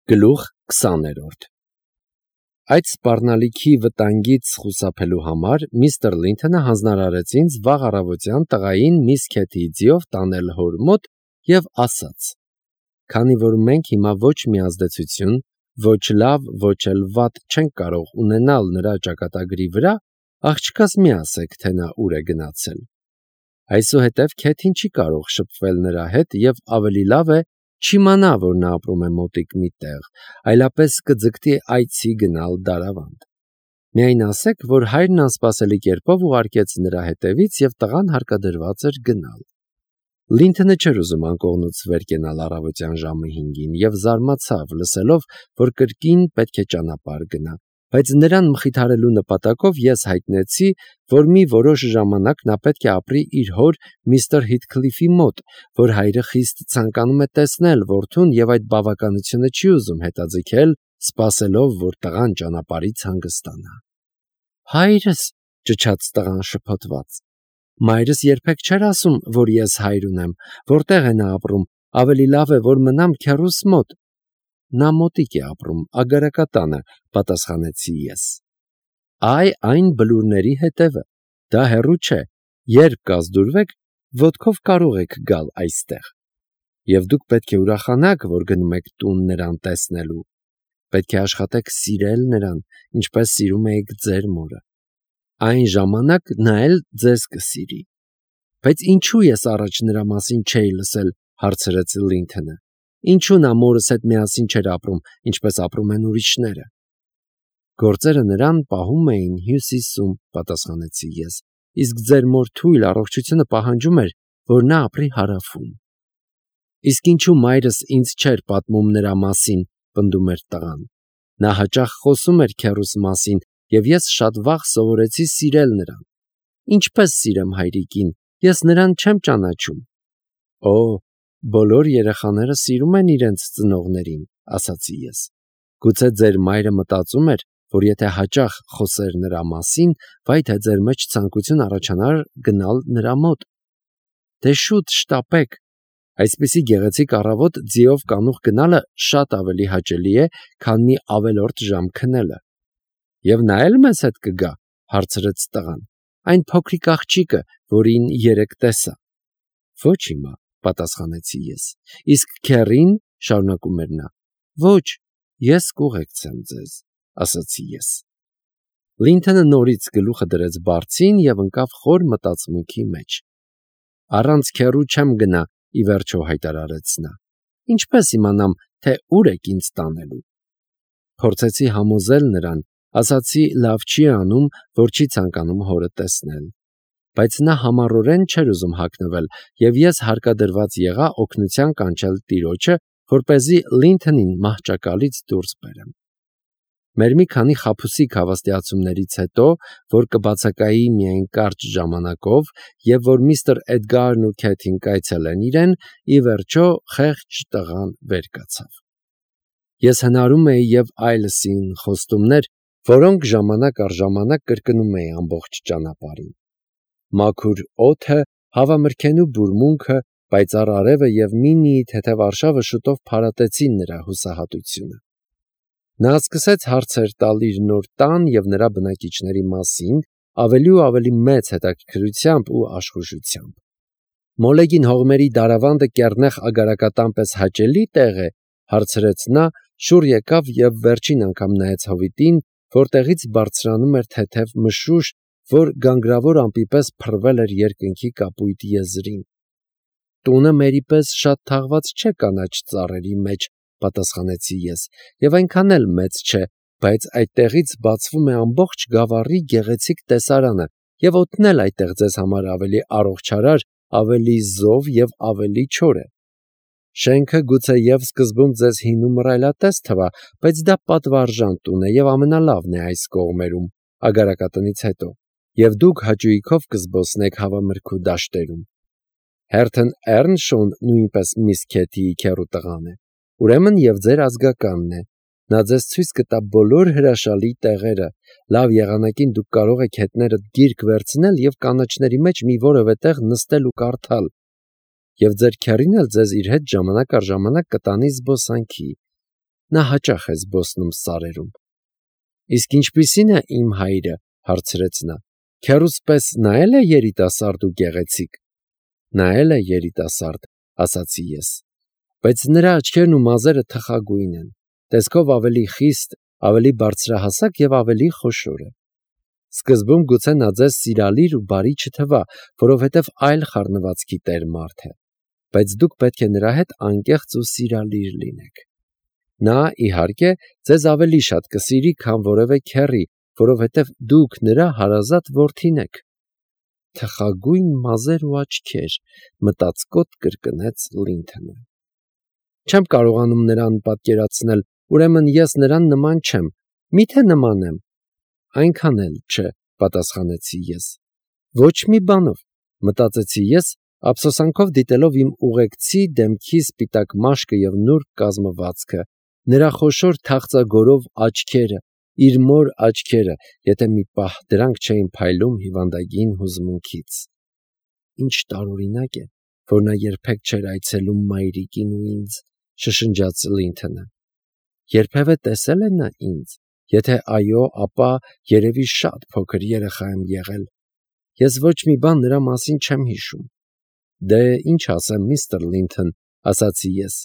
Գլուխ 20-րդ Այդ սպառնալիքի վտանգից խուսափելու համար միստր Լինթոնը հանձնարարեց ինձ վաղ առավոտյան տղային միս Քեթիի ձիով տանել հոր մոտ և ասաց. «Քանի որ մենք հիմա ոչ մի ազդեցություն, ոչ լավ, ոչ էլ վատ չենք կարող ունենալ նրա ճակատագրի վրա, աղջկաս մի ասեք, թե նա ուր է գնացել։ Այսուհետև Քեթին չի կարող շփվել նրա հետ և ավելի լավ է չիմանա, որ նա ապրում է մոտիկ մի տեղ, այլապես կձգտի այցի գնալ դարավանդ։ Միայն ասեք, որ հայրն անսպասելի կերպով ուղարկեց նրա հետևից և տղան հարկադրված էր գնալ»։ Լինթոնը չէր ուզում անկողնուց վեր կենալ առավոտյան ժամը 5-ին և զարմացավ, լսելով, որ կրկին պետք է ճանապարհ գնա, բայց նրան մխիթարելու նպատակով ես հայտնեցի, որ մի որոշ ժամանակ նա պետք է ապրի իր հոր միստր Հիթքլիֆի մոտ, որ հայրը խիստ ցանկանում է տեսնել որդուն և այդ բավականությունը չի ուզում հետաձգել, սպասելով, որ տղան ճանապարհից հանգստանա։ «Հայրս», ճչաց տղան շփոթված, «մայրս երբեք չէր ասում, որ ես հայր ունեմ, որտեղ է նա ապրում, ավելի լավ է, որ մնամ քեռուս մոտ»։ «Նա մոտիկ է ապրում, Ագարակատանը», պատասխանեցի ես։ Այն բլուրների հետևը, դա հեռու չէ, երբ կազդուրվեք, ոտքով կարող եք գալ այստեղ։ Եվ դուք պետք է ուրախանաք, որ գնում եք տուն նրան տեսնելու։ Պետք է աշխատեք սիրել նրան, ինչպես սիրում էիք ձեր մորը։ Այն ժամանակ նա էլ ձեզ կսիրի։ Բայց ինչու ես առաջ նրա մասին չէի լսել, հարցրեց Լինթոնը։ Ինչու նա մորս հետ միասին չէր ապրում, ինչպես ապրում են ուրիշները։ Գործերը նրան պահում էին հյուսիսում, պատասխանեցի ես, իսկ ձեր մոր թույլ առողջությունը պահանջում էր, որ նա ապրի հարավում։ Իսկ ինչու մայրս ինձ չէր պատմում նրա մասին, պնդում էր տղան։ Նա հաճախ խոսում էր քեռուս մասին, և ես շատ վաղ սովորեցի սիրել նրան։ Ինչպես սիրեմ հայրիկին, ես նրան չեմ ճանաչում։ Օ, բոլոր երեխաները սիրում են իրենց ծնողներին, ասացի ես։ Գուցե ձեր մայրը մտածում էր, որ եթե հաճախ խոսեր նրա մասին, վայ թե ձեր մեջ ցանկություն առաջանար գնալ նրա մոտ։ Դե շուտ շտապեք։ Այսպիսի գեղեցիկ առավոտ ձիով կանուխ գնալը շատ ավելի հաճելի է, քան մի ավելորդ ժամ քնելը։ Եվ նա էլ մեզ հետ կգա, հարցրեց տղան։ Այն փոքրիկ աղջիկը, որին երեկ տեսա։ Ոչ հիմա, պատասխանեցի ես։ Իսկ քեռին, շարունակում էր նա։ Ոչ, ես կուղեկցեմ ձեզ, ասացի ես։ Լինթոնը նորից գլուխը դրեց բարձին և ընկավ խոր մտածմունքի մեջ։ Առանց քեռու չեմ գնա, ի վերջո հայտարարեց նա։ Ինչպես իմանամ, թե ուր եք ինձ տանելու։ Փորձեցի համոզել նրան, ասացի լավ չի անում, որ չի ցանկանում հորը տեսնել։ Բայց նա համառորեն չէր ուզում հագնվել, և ես հարկադրված եղա օգնության կանչել տիրոջը, որպեսզի Լինթոնին մահճակալից դուրս բերեմ։ Մեր մի քանի խաբուսիկ հավաստիացումներից հետո, որ կբացակայի միայն կարճ ժամանակով, և որ միստր Էդգարն ու Քեթին կայցելեն իրեն, ի վերջո խեղճ տղան վեր կացավ։ Ես հնարում էի և այլսին խոստումներ, որոնք ժամանակ առ ժամանակ կրկնում էի ամբողջ ճանապարհին։ Մաքուր օդը, հավամրգենու բուրմունքը, պայծառ արևը և մինիի թեթև արշավը շուտով փարատեցին նրա հուսահատությունը։ Նա սկսեց հարցեր տալ իր նոր տան և նրա բնակիչների մասին, ավելի ու ավելի մեծ հետաքրքրությամբ ու աշխուժությամբ։ Մոլեգին հողմերի դարավանդը կեռնեխ Ագարակատան պես հաճելի տեղ է, հարցրեց նա, շուռ եկավ և վերջին անգամ նայեց հովիտին, որտեղից բարձրանում էր թեթև մշուշ, որ գանգրավոր ամպի պես փռվել էր երկնքի կապույտ եզրին։ Տունը մերի պես շատ թաղված չէ կանաչ ծառերի մեջ, պատասխանեցի ես, և այնքան էլ մեծ չէ, բայց այդտեղից բացվում է ամբողջ գավառի գեղեցիկ տեսարանը, և օդն էլ այդտեղ ձեզ համար ավելի առողջարար, ավելի զով և ավելի չոր է։ Շենքը գուցեև սկզբում ձեզ հին ու մռայլատես թվա, բայց դա պատվարժան տուն է և ամենալավն է այս կողմերում, Ագարակատնից հետո, և դուք հաճույքով կզբոսնեք հավամրգու դաշտերում։ Հերթն Էռնշոուն նույնպես միս Քեթիի քեռու տղան է, ուրեմն և ձեր ազգականն է։ Նա ձեզ ցույց կտա բոլոր հրաշալի տեղերը, լավ եղանակին դուք կարող եք հետներդ գիրք վերցնել և կանաչների մեջ մի որևէ տեղ նստել ու կարդալ, և ձեր քեռին էլ ձեզ իր հետ ժամանակ առ ժամանակ կտանի զբոսանքի։ նա հաճախ է զբոսնում սարերում։ Իսկ ինչպիսին է իմ հայրը, հարցրեց նա, քեռուս պես նայել է երիտասարդ ու գեղեցիկ։ Նայել է երիտասարդ, ասացի ես, բայց նրա աչքերն ու մազերը թխագույն են, տեսքով ավելի խիստ, ավելի բարձրահասակ եւ ավելի խոշոր է։ Սկզբում գուցե նա ձեզ սիրալիր ու բարի չթվա, որովհետև այլ խառնվածքի տեր մարդ է, բայց դուք պետք է նրա հետ անկեղծ ու սիրալիր լինեք։ Նա, իհարկե, ձեզ ավելի շատ կսիրի, քան որևէ քեռի, որովհետև դուք նրա հարազատ որդին եք։ Թխագույն մազեր ու աչքեր, մտածկոտ կրկնեց Լինթոնը։ Չեմ կարողանում նրան պատկերացնել, ուրեմն ես նրան նման չեմ, միթե նման եմ։ Այնքան էլ չէ, պատասխանեցի ես։ Ոչ մի բանով, մտածեցի ես, ափսոսանքով դիտելով իմ ուղեկցի դեմքի սպիտակ մաշկը եւ նուրբ կազմվածքը, նրա խոշոր թախծագորով աչքերը, իր մոր աչքերը, եթե մի պահ դրանք չէին փայլում հիվանդագին հուզմունքից։ Ինչ տարօրինակ է, որ նա երբեք չէր այցելում մայրիկին ու ինձ, շշնջաց Լինթոնը։ Երբևէ տեսել է նա ինձ։ Եթե այո, ապա երևի շատ փոքր երեխա եմ եղել։ Ես ոչ մի բան նրա մասին չեմ հիշում։ Դե ինչ ասեմ, միստր Լինթոն, ասացի ես։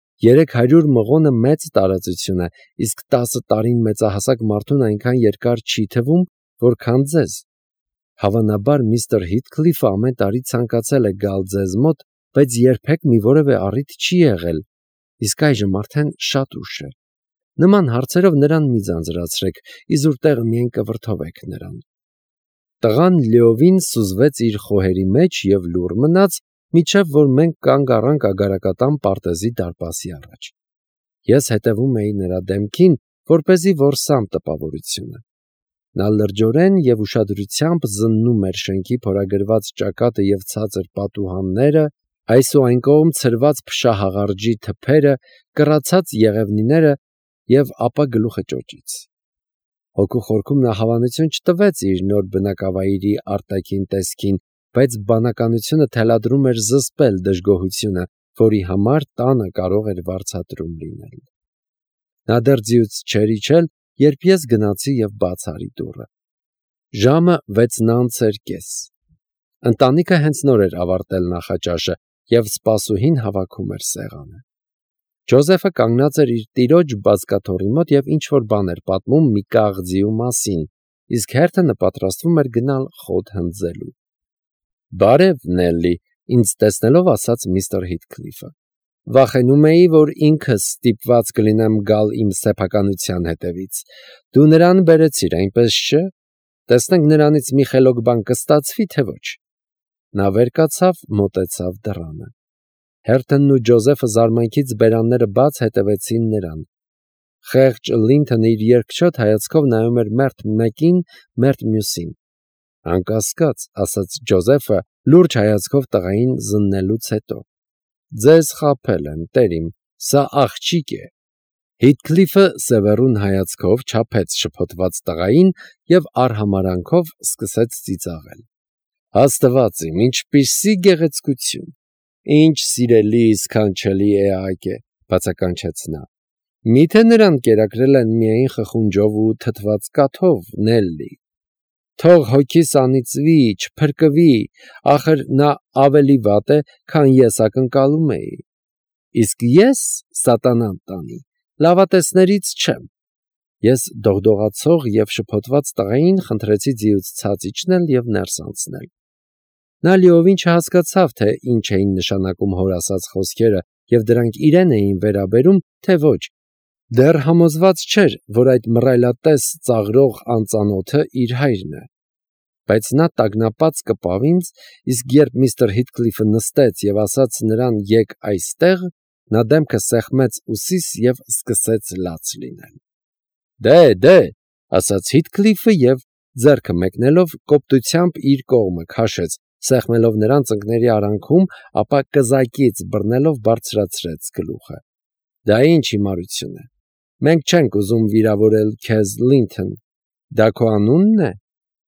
300 մղոնը մեծ տարածություն է, իսկ 10 տարին մեծահասակ մարդուն այնքան երկար չի թվում, որքան ձեզ։ Հավանաբար միստր Հիթքլիֆը ամեն տարի ցանկացել է գալ ձեզ մոտ, բայց երբեք մի որևէ առիթ չի եղել։ Իսկ այժմ արդեն շատ ուշ է։ Նման հարցերով նրան մի ձանձրացրեք, իզուր տեղը միայն կվրդովեք նրան։ Տղան լիովին սուզվեց իր խոհերի մեջ և լուռ մնաց, մինչև որ մենք կանգ առանք ագարակատան պարտեզի դարպասի առաջ։ Ես հետևում էի նրա դեմքին, որպեսզի որսամ տպավորությունը։ Նա լրջորեն և ուշադրությամբ զննում էր շենքի փորագրված ճակատը և ցածր պատուհանները, այս ու այն կողմ ցրված փշահաղարջի թփերը, կռացած եղևնիները և ապա գլուխը ճոճից։ Հոգու խորքում նա հավանություն չտվեց իր նոր բնակավայրի արտաքին տեսքին, բայց բանականությունը թելադրում էր զսպել դժգոհությունը, որի համար տանը կարող էր վարձատրում լինել։ Նա դեռ ձիուց չէր իջել, երբ ես գնացի և բաց արի դուռը։ Ժամը 6:30։ Ընտանիքը հենց նոր էր ավարտել նախաճաշը, և սպասուհին հավաքում էր սեղանը։ Ջոզեֆը կանգնած էր իր տիրոջ բազկաթոռի մոտ և ինչ-որ բան էր պատմում մի կաղձիու մասին, իսկ Հերթը պատրաստվում էր գնալ խոտ հնձելու։ «Բարև, Նելլի», ինձ տեսնելով ասաց միստր Հիթքլիֆը։ «Վախենում էի, որ ինքս ստիպված կլինեմ գալ իմ սեփականության հետևից։ Դու նրան բերեցիր, այնպես չէ՞։ Տեսնենք նրանից մի խելոք բան կստացվի, թե ոչ»։ Նա վեր կացավ, մոտեցավ դռանը։ Հերթոնն ու Ջոզեֆը զարմանքից բերանները բաց հետևեցին նրան։ Խեղճ Լինթոնը իր երկչոտ հայացքով նայում էր մերթ մեկին, մերթ մյուսին։ «Անկասկած», ասաց Ջոզեֆը, լուրջ հայացքով տղային զննելուց հետո։ «Ձեզ խաբել են, տերիմ, սա աղջիկ է»։ Հիթքլիֆը սևեռուն հայացքով չափեց շփոթված տղային և արհամարհանքով սկսեց ծիծաղել։ «Աստված իմ, ինչպիսի գեղեցկություն, ինչ սիրելի, սքանչելի էակ է», բացականչեց նա։ «Միթե նրան կերակրել են միայն խխունջով ու թթված կաթով, Նելլի։ Թող հոգիս անիծվի, չփրկվի, ախր նա ավելի վատ է, քան ես ակնկալում էի։ Իսկ ես, սատանան տանի, լավատեսներից չեմ»։ Ես դողդողացող և շփոթված տղային խնդրեցի ձիուց ցած իջնել և ներս անցնել։ Նա լիովին չհասկացավ, թե ինչ էին նշանակում հոր ասած խոսքերը և դրանք իրեն էին վերաբերում, թե ոչ։ Դեռ համոզված չէր, որ այդ մռայլատես ծաղրող անծանոթը իր հայրն է։ Բայց նա տագնապած կպավ ինձ, իսկ երբ միստր Հիթքլիֆը նստեց և ասաց նրան «եկ այստեղ», նա դեմքը սեղմեց ուսիս և սկսեց լաց լինել։ «Դե», ասաց Հիթքլիֆը և, ձեռքը մեկնելով, կոպտությամբ իր կողմը քաշեց, սեղմելով նրան ծնկների արանքում, ապա կզակից բռնելով բարձրացրեց գլուխը։ «Դա ինչ հիմարություն է։ Մենք չենք ուզում վիրավորել քեզ, Լինթոն։ Դա քո անունն է։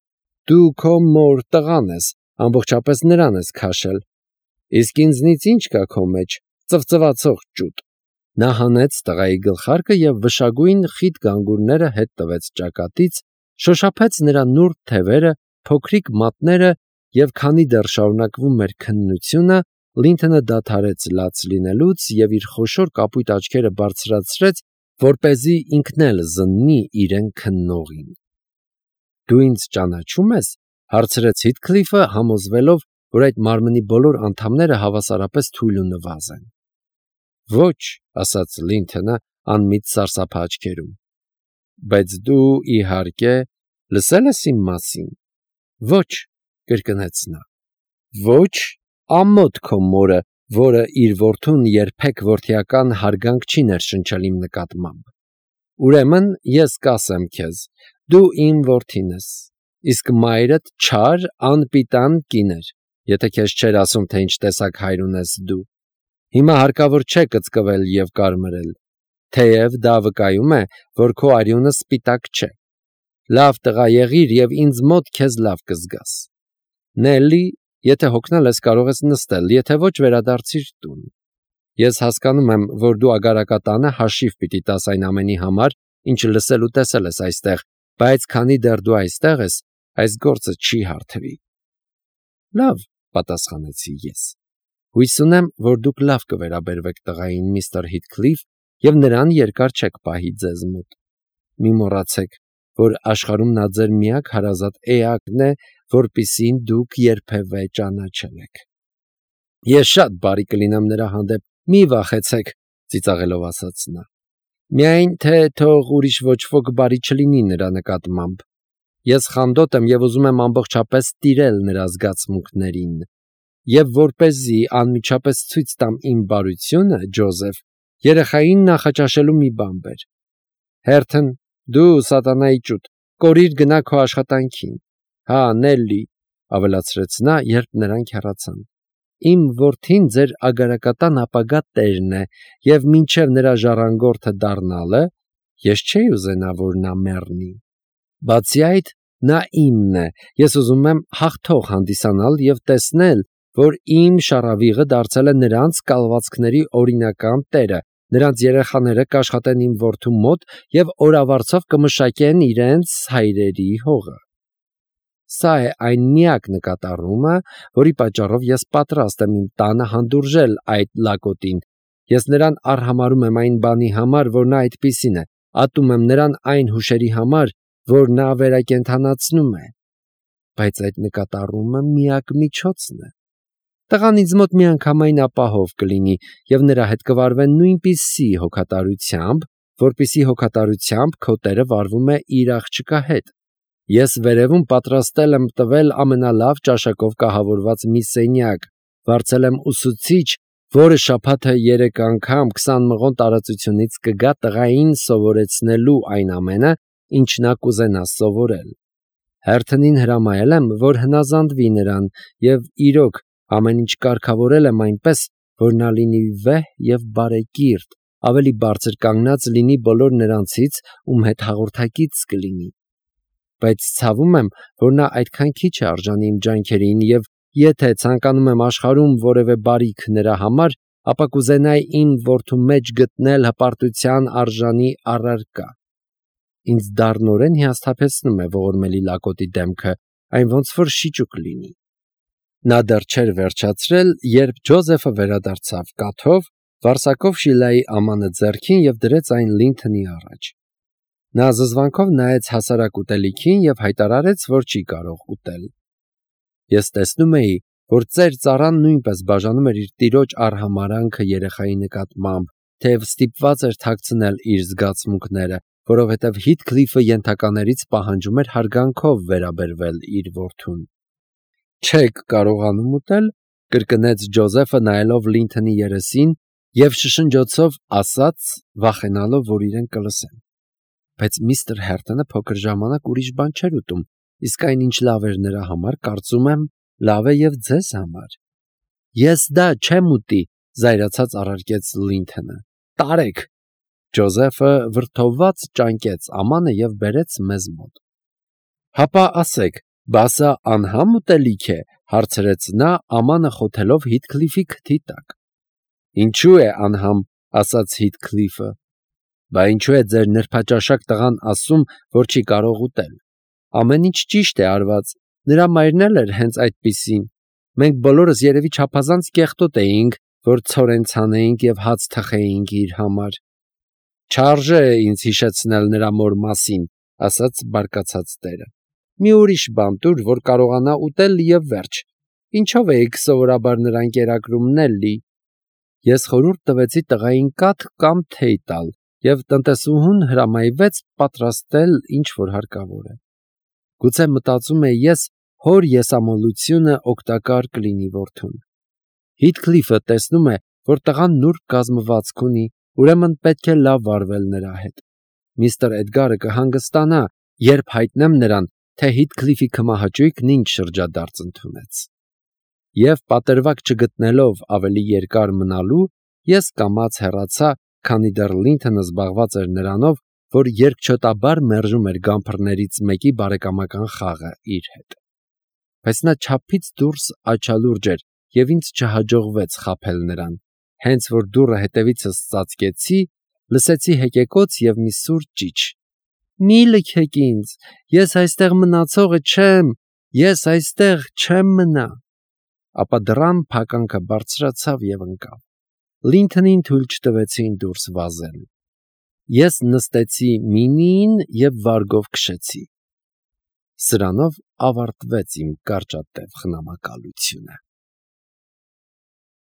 Դու քո մոր տղան ես, ամբողջապես նրան ես քաշել։ Իսկ ինձնից ի՞նչ կա քո մեջ, ծվծվացող ճուտ։ Նա հանեց տղայի գլխարկը և վշագույն խիտ գանգուրները հետ տվեց ճակատից, շոշափեց նրա նուրբ թևերը, փոքրիկ մատները և քանի դեռ շարունակվում էր քննությունը, Լինթոնը դադարեց լաց լինելուց և իր խոշոր կապույտ աչքերը բարձրացրեց, որպեսզի ինքն էլ զննի իրեն քննողին։ «Դու ինձ ճանաչում ես?» հարցրեց Հիթքլիֆը, համոզվելով, որ այդ մարմնի բոլոր անդամները հավասարապես թույլ ու նվազ են։ «Ոչ», ասաց Լինթոնը անմիտ սարսափ-աչքերում։ «Բայց դու, իհարկե, լսել ես իմ մասին»։ «Ոչ», կրկնեց նա։ «Ոչ, ամոթ քո մորը, որը իր որդուն երբեք որդիական հարգանք չի ներշնչել իմ նկատմամբ։ Ուրեմն ես կասեմ քեզ, դու իմ որդին ես, իսկ մայրդ չար, անպիտան կին էր, եթե քեզ չէր ասում, թե ինչ տեսակ հայր ունես դու։ Հիմա հարկավոր չէ կծկվել և կարմրել, թեև դա վկայում է, որ քո արյունը սպիտակ չէ։ Լավ տղա եղիր և ինձ մոտ քեզ լավ կզգաս։ Նելլի, եթե հոգնել ես, կարող ես նստել, եթե ոչ, վերադարձիր տուն։ Ես հասկանում եմ, որ դու ագարակատանը հաշիվ պիտի տաս այն ամենի համար, ինչը լսել ու տեսել ես այստեղ, բայց քանի դեռ դու այստեղ ես, այս գործը չի հարթվի։ Լավ, պատասխանեցի ես։ Հույս ունեմ, որ դուք լավ կվերաբերվեք տղային, միստր Հիթքլիֆ, և նրան երկար չեք պահի ձեզ մոտ։ Մի մոռացեք, որ աշխարհում նա ձեր միակ հարազատ էակն է, որպիսին դուք երբևէ ճանաչել եք։ Ես շատ բարի կլինեմ նրա հանդեպ, մի վախեցեք, ծիծաղելով ասաց նա։ Միայն թե թող ուրիշ ոչ ոք բարի չլինի նրա նկատմամբ։ Ես խանդոտ եմ և ուզում եմ ամբողջապես տիրել նրա զգացմունքներին։ Եվ որպեսզի անմիջապես ցույց տամ իմ բարությունը, Ջոզեֆ, երեխային նախաճաշելու մի բան բեր։ Հերթն, դու սատանայի ճուտ, կորիր գնա քո աշխատանքին։ Հա, Նելլի, ավելացրեց նա, երբ նրանք հեռացան։ Իմ որդին ձեր ագարակատան ապագա տերն է, և մինչև նրա ժառանգորդը դառնալը, ես չէի ուզենա, որ նա մեռնի։ Բացի այդ, նա իմն է, ես ուզում եմ հաղթող հանդիսանալ և տեսնել, որ իմ շառավիղը դարձել է նրանց կալվածքների օրինական տերը, նրանց երեխաները կաշխատեն իմ որդու մոտ և օրավարձով կմշակեն իրենց հայրերի հողը։ Սա է այն միակ նկատառումը, որի պատճառով ես պատրաստ եմ իմ տանը հանդուրժել այդ լակոտին։ Ես նրան արհամարհում եմ այն բանի համար, որ նա այդպիսին է, ատում եմ նրան այն հուշերի համար, որ նա վերակենդանացնում է։ Բայց այդ նկատառումը միակ միջոցն է։ Տղան ինձ մոտ միանգամայն ապահով կլինի, և նրա հետ կվարվեն նույնպիսի հոգատարությամբ, որպիսի հոգատարությամբ քո տերը վարվում է իր աղջկա հետ։ Ես վերևում պատրաստել եմ տվել ամենալավ ճաշակով կահավորված մի սենյակ, վարձել եմ ուսուցիչ, որը շաբաթը 3 անգամ 20 մղոն տարածությունից կգա տղային սովորեցնելու այն ամենը, ինչ նա կուզենա սովորել։ Հերթնին հրամայել եմ, որ հնազանդվի նրան, և իրոք ամեն ինչ կարգավորել եմ այնպես, որ նա լինի վեհ և բարեկիրթ, ավելի բարձր կանգնած լինի բոլոր նրանցից, ում հետ հաղորդակից կլինի։ Բայց ցավում եմ, որ նա այդքան քիչ է արժանի իմ ջանքերին, և եթե ցանկանում եմ աշխարհում որևէ բարիք նրա համար, ապա կուզենայի իմ որդու մեջ գտնել հպարտության արժանի առարկա։ Ինձ դառնորեն հիասթափեցնում է ողորմելի լակոտի դեմքը, այն ոնց որ շիճուկ լինի։ Նա դեռ չէր վերջացրել, երբ Ջոզեֆը վերադարձավ կաթով, վարսակով Շիլայի ամանը ձեռքին և դրեց այն Լինթոնի առաջ։ Նա զզվանքով նայեց հասարակ ուտելիքին և հայտարարեց, որ չի կարող ուտել։ Ես տեսնում էի, որ ծեր ծառան նույնպես բաժանում էր իր տիրոջ արհամարհանքը երեխայի նկատմամբ, թեև ստիպված էր թաքցնել իր զգացմունքները, որովհետև Հիթքլիֆը ենթականերից պահանջում էր հարգանքով վերաբերվել իր որդուն։ Չեք կարողանում ուտել, կրկնեց Ջոզեֆը նայելով Լինթոնի երեսին և շշնջոցով ասաց, վախենալով, որ իրեն կլսեն։ Բայց միստր Հերթոնը փոքր ժամանակ ուրիշ բան չէր ուտում, իսկ այն ինչ լավ էր նրա համար, կարծում եմ, լավ է և ձեզ համար։ Ես դա չեմ ուտի, զայրացած առարկեց Լինթոնը։ Տարեք։ Ջոզեֆը վրդովված ճանկեց ամանը և բերեց մեզ մոտ։ Հապա ասեք, բա սա անհամ ուտելիք է, հարցրեց նա ամանը խոթելով Հիթքլիֆի քթի տակ։ Ինչու է անհամ, ասաց Հիթքլիֆը։ Բա ինչու է ձեր նրբաճաշակ տղան ասում, որ չի կարող ուտել։ Ամեն ինչ ճիշտ է արված, նրա մայրն էլ էր հենց այդպիսին։ Մենք բոլորս երևի չափազանց կեղտոտ էինք, որ ցորեն ցանեինք եւ հաց թխեինք իր համար։ Չարժե ինձ հիշեցնել նրա մոր մասին, ասաց բարկացած տերը։ Մի ուրիշ բան տուր, որ կարողանա ուտել եւ վերջ։ Ինչով էիք սովորաբար նրան կերակրում, Նելլի։ Ես խորհուրդ տվեցի տղային կաթ կամ թեյ տալ, եւ տնտեսուհուն հրամայվեց պատրաստել ինչ որ հարկավոր է։ Գուցե մտածում է ես հոր եսամոլությունը օգտակար կլինի որդուն։ Հիթքլիֆը տեսնում է, որ տղան նուրբ կազմվածք ունի, ուրեմն պետք է լավ վարվել նրա հետ։ Միստր Էդգարը կհանգստանա, երբ հայտնեմ նրան, թե Հիթքլիֆի քմահաճույքն ինչ շրջադարձ ընդունեց։ Եվ պատրվակ չգտնելով ավելի երկար մնալու, ես կամաց հեռացա, քանի դեռ Լինթոնը զբաղված էր նրանով, որ երկչոտաբար մերժում էր գամփրներից մեկի բարեկամական խաղը իր հետ։ Բայց նա չափից դուրս աչալուրջ էր, եւ ինձ չհաջողվեց խաբել նրան։ Հենց որ դուռը հետևիցս ծածկեցի, լսեցի հեկեկոց եւ մի սուր ճիչ։ Մի լքեք ինձ, ես այստեղ մնացողը չեմ, ես այստեղ չեմ մնա։ Ապա դռան փականքը բարձրացավ եւ ընկավ։ Լինթոնին թույլ չտվեցին դուրս վազել։ Ես նստեցի մինիին եւ վարգով քշեցի։ Սրանով ավարտվեց իմ կարճատև խնամակալությունը։